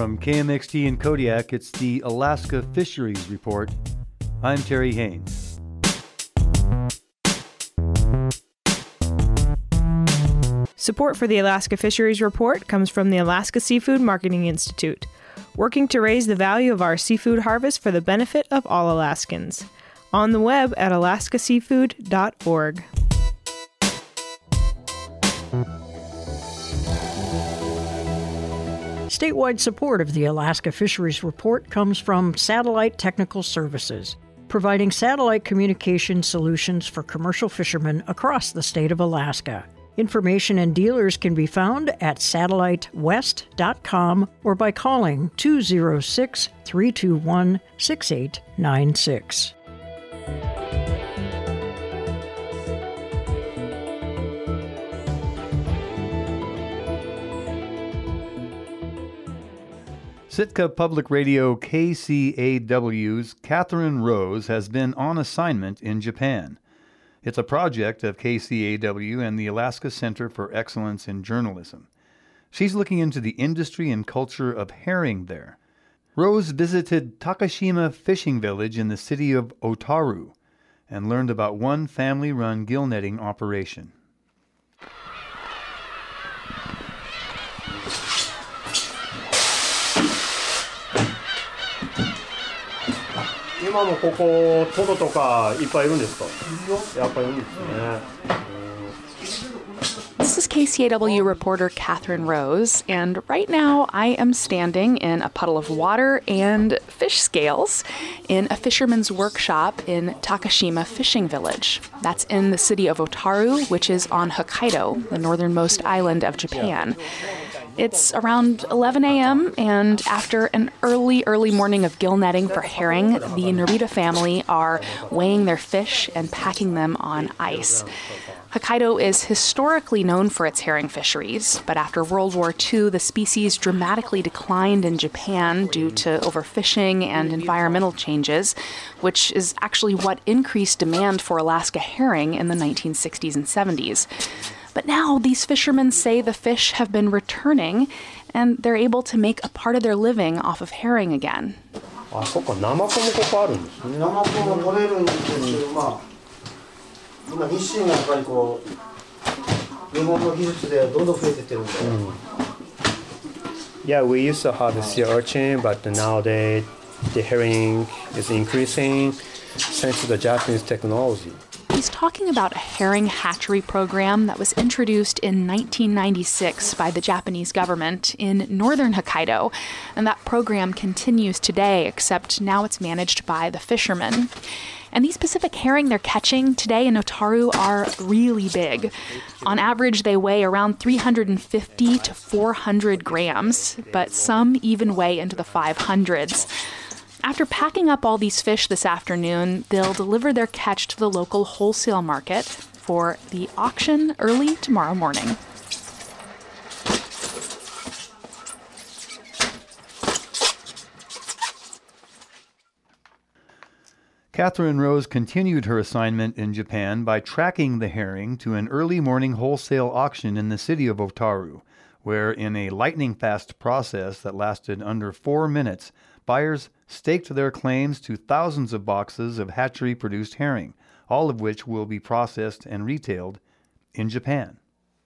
From KMXT in Kodiak, it's the Alaska Fisheries Report. I'm Terry Haynes. Support for the Alaska Fisheries Report comes from the Alaska Seafood Marketing Institute, working to raise the value of our seafood harvest for the benefit of all Alaskans. On the web at alaskaseafood.org. Statewide support of the Alaska Fisheries Report comes from Satellite Technical Services, providing satellite communication solutions for commercial fishermen across the state of Alaska. Information and dealers can be found at satellitewest.com or by calling 206-321-6896. Sitka Public Radio KCAW's Catherine Rose has been on assignment in Japan. It's a project of KCAW and the Alaska Center for Excellence in Journalism. She's looking into the industry and culture of herring there. Rose visited Takashima Fishing Village in the city of Otaru and learned about one family-run gill netting operation. 今もここトドとかいっぱいいるんですか？やっぱりいるんですね。 This is KCAW reporter Catherine Rose, and right now I am standing in a puddle of water and fish scales in a fisherman's workshop in Takashima Fishing Village. That's in the city of Otaru, which is on Hokkaido, the northernmost island of Japan. It's around 11 a.m., and after an early morning of gill netting for herring, the Narita family are weighing their fish and packing them on ice. Hokkaido is historically known for its herring fisheries, but after World War II, the species dramatically declined in Japan due to overfishing and environmental changes, which is actually what increased demand for Alaska herring in the 1960s and 70s. But now these fishermen say the fish have been returning, and they're able to make a part of their living off of herring again. あ、そっか、ナマコもここあるんですね。ナマコも取れるんですけど、今日清がやっぱりこう日本の技術でどんどん増えてってるんで。Yeah, we used to have the sea urchin, but nowadays the herring is increasing thanks to the Japanese technology. He's talking about a herring hatchery program that was introduced in 1996 by the Japanese government in northern Hokkaido. And that program continues today, except now it's managed by the fishermen. And these Pacific herring they're catching today in Otaru are really big. On average, they weigh around 350 to 400 grams, but some even weigh into the 500s. After packing up all these fish this afternoon, they'll deliver their catch to the local wholesale market for the auction early tomorrow morning. Catherine Rose continued her assignment in Japan by tracking the herring to an early morning wholesale auction in the city of Otaru, where in a lightning-fast process that lasted under 4 minutes, buyers staked their claims to thousands of boxes of hatchery-produced herring, all of which will be processed and retailed in Japan.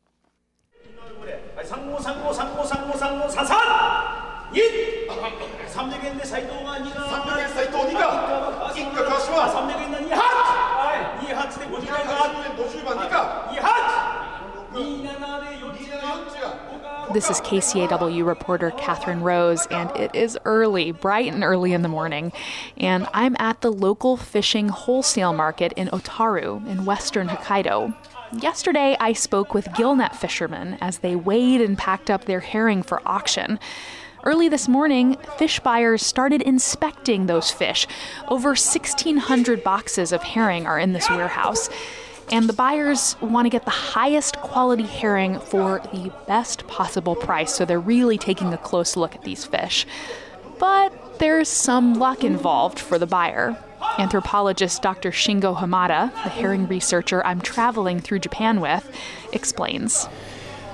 This is KCAW reporter Catherine Rose, and it is early, bright and early in the morning, and I'm at the local fishing wholesale market in Otaru in western Hokkaido. Yesterday, I spoke with gillnet fishermen as they weighed and packed up their herring for auction. Early this morning, fish buyers started inspecting those fish. Over 1,600 boxes of herring are in this warehouse. And the buyers want to get the highest quality herring for the best possible price, so they're really taking a close look at these fish. But there's some luck involved for the buyer. Anthropologist Dr. Shingo Hamada, the herring researcher I'm traveling through Japan with, explains.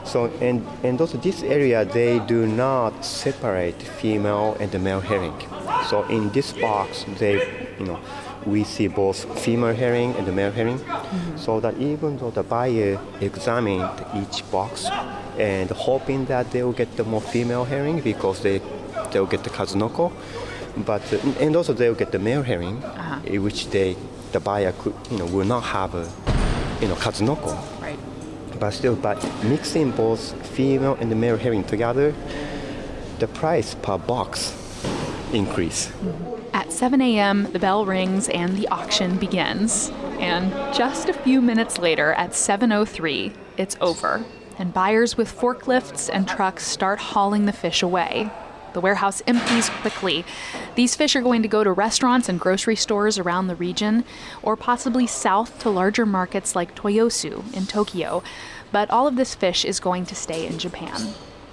So and also this area they do not separate female and the male herring. So in this box we see both female herring and the male herring. So that even though the buyer examined each box and hoping that they will get the more female herring because they'll get the Kazunoko, but and also they'll get the male herring, which the buyer will not have a Kazunoko. Right. But still, by mixing both female and the male herring together, the price per box increase. At 7 a.m., the bell rings and the auction begins. And just a few minutes later, at 7:03, it's over. And buyers with forklifts and trucks start hauling the fish away. The warehouse empties quickly. These fish are going to go to restaurants and grocery stores around the region, or possibly south to larger markets like Toyosu in Tokyo. But all of this fish is going to stay in Japan.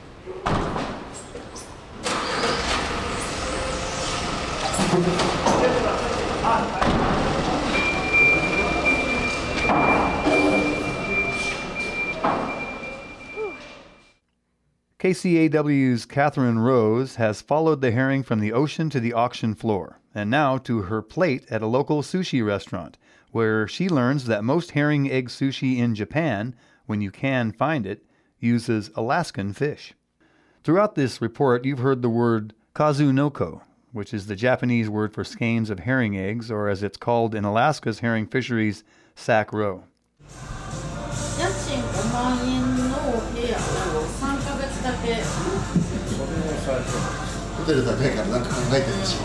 KCAW's Catherine Rose has followed the herring from the ocean to the auction floor, and now to her plate at a local sushi restaurant, where she learns that most herring egg sushi in Japan, when you can find it, uses Alaskan fish. Throughout this report, you've heard the word kazunoko, which is the Japanese word for skeins of herring eggs, or as it's called in Alaska's herring fisheries, sack roe. 家賃5万円の部屋を3ヶ月だけ。 ホテル高いからなんか考えてるでしょ。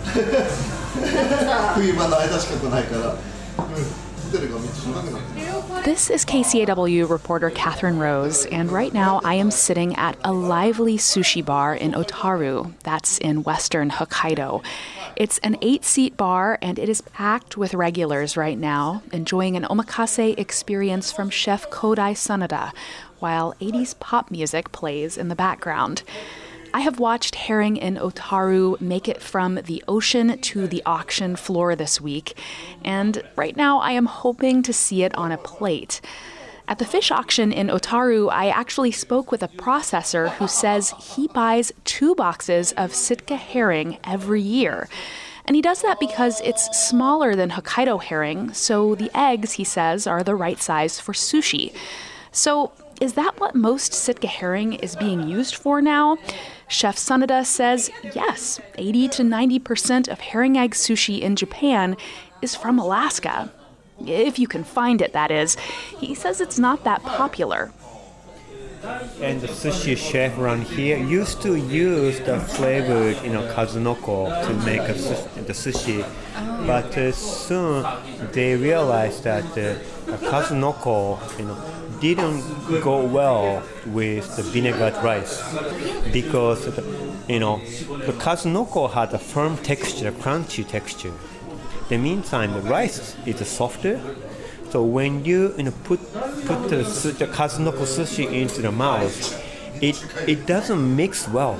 冬場の間しか来ないから、ホテルがめっちゃ高くなってる。 This is KCAW reporter Catherine Rose, and right now I am sitting at a lively sushi bar in Otaru, that's in western Hokkaido. It's an 8-seat bar, and it is packed with regulars right now, enjoying an omakase experience from chef Kodai Sanada, while 80s pop music plays in the background. I have watched herring in Otaru make it from the ocean to the auction floor this week, and right now I am hoping to see it on a plate. At the fish auction in Otaru, I actually spoke with a processor who says he buys 2 boxes of Sitka herring every year. And he does that because it's smaller than Hokkaido herring, so the eggs, he says, are the right size for sushi. So is that what most Sitka herring is being used for now? Chef Sanada says yes, 80 to 90% of herring egg sushi in Japan is from Alaska. If you can find it, that is. He says it's not that popular. And the sushi chef around here used to use the flavored, kazunoko to make the sushi. But soon they realized that the kazunoko, didn't go well with the vinegar rice because, the kazunoko had a firm texture, crunchy texture. In the meantime, the rice is softer. So when you put the kazunoko sushi into the mouth, it doesn't mix well.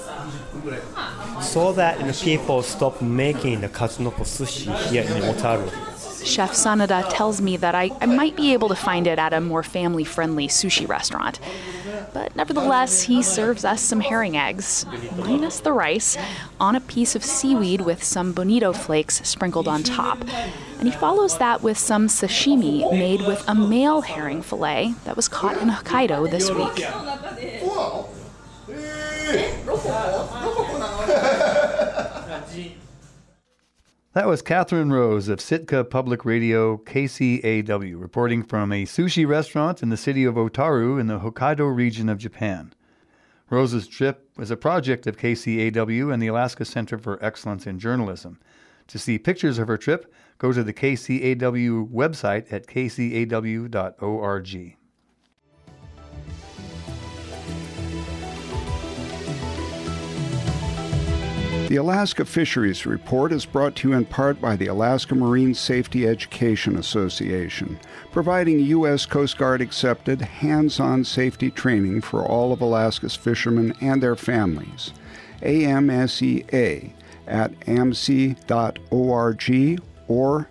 So that people stop making the kazunoko sushi here in Otaru. Chef Sanada tells me that I might be able to find it at a more family-friendly sushi restaurant. But nevertheless, he serves us some herring eggs, minus the rice, on a piece of seaweed with some bonito flakes sprinkled on top. And he follows that with some sashimi made with a male herring fillet that was caught in Hokkaido this week. That was Catherine Rose of Sitka Public Radio KCAW, reporting from a sushi restaurant in the city of Otaru in the Hokkaido region of Japan. Rose's trip was a project of KCAW and the Alaska Center for Excellence in Journalism. To see pictures of her trip, go to the KCAW website at kcaw.org. The Alaska Fisheries Report is brought to you in part by the Alaska Marine Safety Education Association, providing U.S. Coast Guard accepted hands-on safety training for all of Alaska's fishermen and their families. AMSEA at amc.org or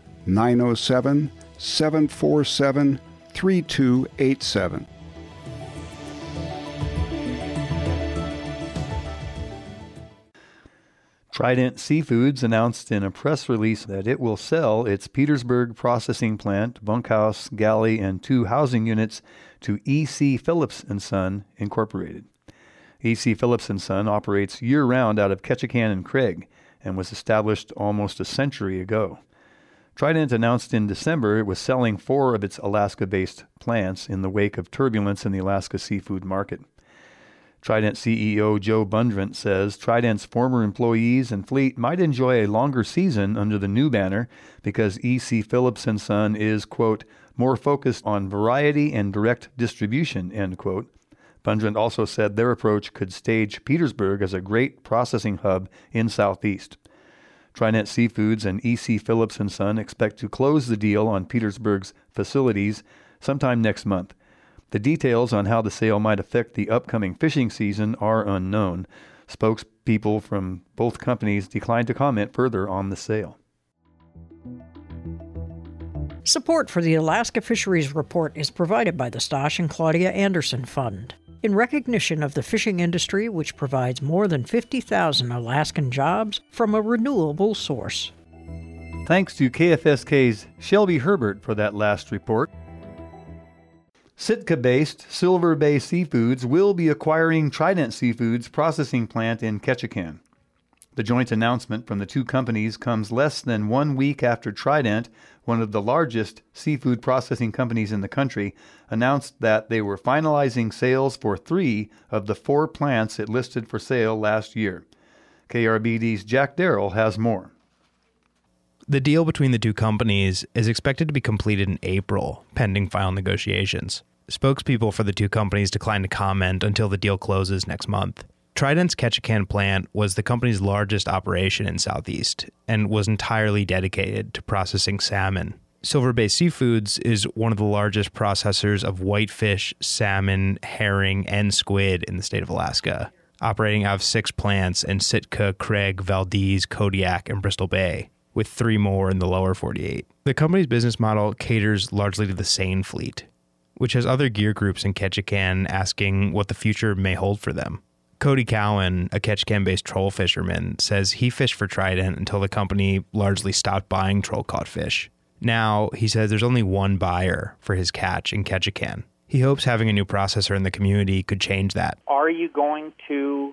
907-747-3287. Trident Seafoods announced in a press release that it will sell its Petersburg processing plant, bunkhouse, galley, and 2 housing units to E.C. Phillips & Son, Incorporated. E.C. Phillips & Son operates year-round out of Ketchikan and Craig and was established almost a century ago. Trident announced in December it was selling 4 of its Alaska-based plants in the wake of turbulence in the Alaska seafood market. Trident CEO Joe Bundrant says Trident's former employees and fleet might enjoy a longer season under the new banner because E.C. Phillips & Son is, quote, more focused on variety and direct distribution, end quote. Bundrant also said their approach could stage Petersburg as a great processing hub in Southeast. Trident Seafoods and E.C. Phillips & Son expect to close the deal on Petersburg's facilities sometime next month. The details on how the sale might affect the upcoming fishing season are unknown. Spokespeople from both companies declined to comment further on the sale. Support for the Alaska Fisheries Report is provided by the Stosh and Claudia Anderson Fund, in recognition of the fishing industry, which provides more than 50,000 Alaskan jobs from a renewable source. Thanks to KFSK's Shelby Herbert for that last report. Sitka-based Silver Bay Seafoods will be acquiring Trident Seafoods' processing plant in Ketchikan. The joint announcement from the two companies comes less than 1 week after Trident, one of the largest seafood processing companies in the country, announced that they were finalizing sales for 3 of the 4 plants it listed for sale last year. KRBD's Jack Darrell has more. The deal between the two companies is expected to be completed in April, pending final negotiations. Spokespeople for the two companies declined to comment until the deal closes next month. Trident's Ketchikan plant was the company's largest operation in Southeast and was entirely dedicated to processing salmon. Silver Bay Seafoods is one of the largest processors of whitefish, salmon, herring, and squid in the state of Alaska, operating out of 6 plants in Sitka, Craig, Valdez, Kodiak, and Bristol Bay, with 3 more in the lower 48. The company's business model caters largely to the seine fleet, which has other gear groups in Ketchikan asking what the future may hold for them. Cody Cowan, a Ketchikan-based troll fisherman, says he fished for Trident until the company largely stopped buying troll-caught fish. Now, he says there's only one buyer for his catch in Ketchikan. He hopes having a new processor in the community could change that. Are you going to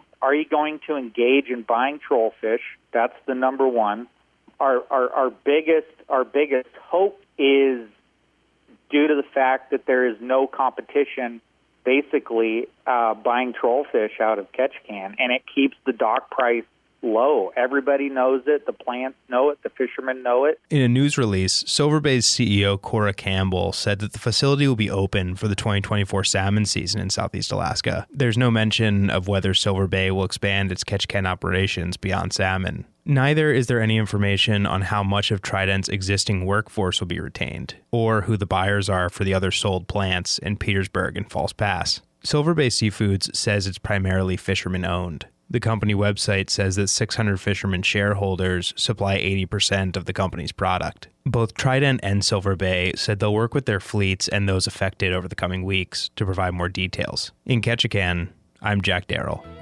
engage in buying troll fish? That's the number one. Our biggest hope is due to the fact that there is no competition basically buying troll fish out of Ketchikan, and it keeps the dock price low. Everybody knows it. The plants know it. The fishermen know it. In a news release, Silver Bay's CEO Cora Campbell said that the facility will be open for the 2024 salmon season in Southeast Alaska. There's no mention of whether Silver Bay will expand its Ketchikan operations beyond salmon. Neither is there any information on how much of Trident's existing workforce will be retained, or who the buyers are for the other sold plants in Petersburg and False Pass. Silver Bay Seafoods says it's primarily fisherman-owned. The company website says that 600 fishermen shareholders supply 80% of the company's product. Both Trident and Silver Bay said they'll work with their fleets and those affected over the coming weeks to provide more details. In Ketchikan, I'm Jack Darrell.